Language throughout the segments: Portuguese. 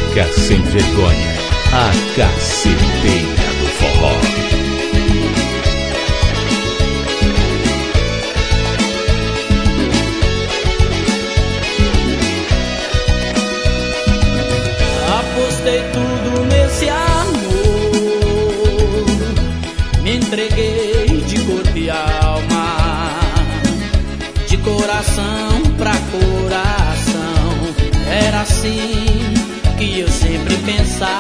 Mulheca sem vergonha, a caceteira do forró. Apostei tudo nesse amor, me entreguei de corpo e alma, de coração pra coração. Era assim que eu sempre pensava,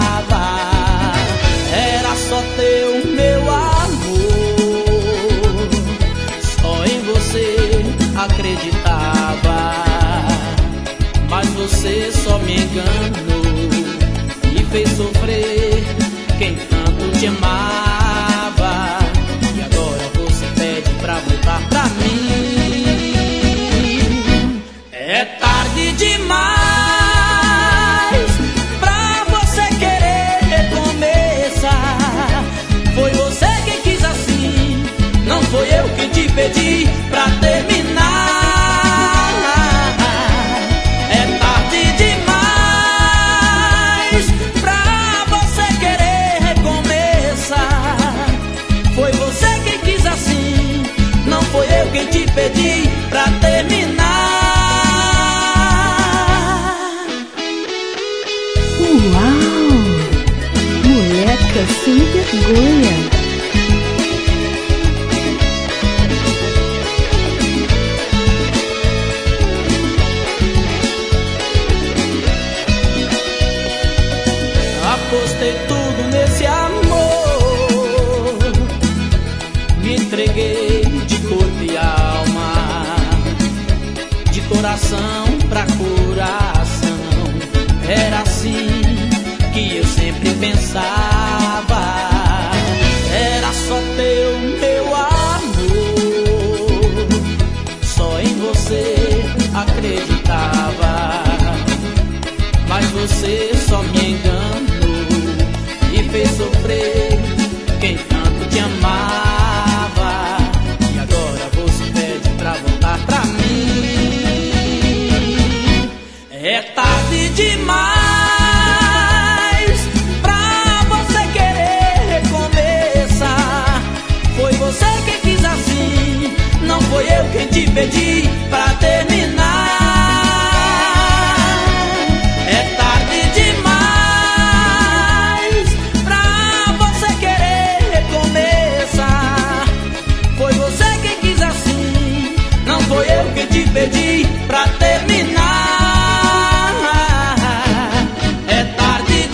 era só teu meu amor, só em você acreditava, mas você só me enganou e fez sofrer quem tanto te amava. E agora você pede pra voltar pra mim. É tarde demais pra você querer recomeçar. Foi você quem quis assim, não foi eu quem te pedi pra terminar. Foi eu quem te pedi pra terminar. Uau! Mulheca sem vergonha. Apostei tudo nesse amor, me entreguei de corpo e alma, de coração pra coração. Era assim que eu sempre pensava, era só teu meu amor, só em você acreditava, mas você só me enganou e fez sofrer quem tanto te amava. E agora você pede pra voltar pra mim. É tarde demais pra você querer recomeçar. Foi você quem quis assim, não foi eu quem te pedi pra terminar. É tarde demais pra você querer recomeçar. Foi você quem quis assim, não foi eu quem te pedi pra terminar. É tarde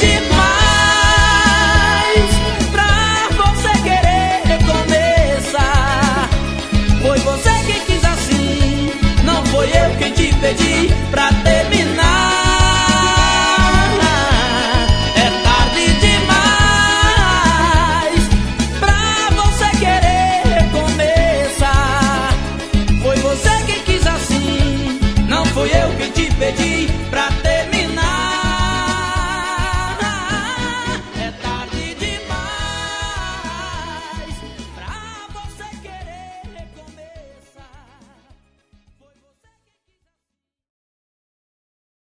demais pra você querer recomeçar. Foi você quem quis assim, não foi eu quem te pedi pra terminar.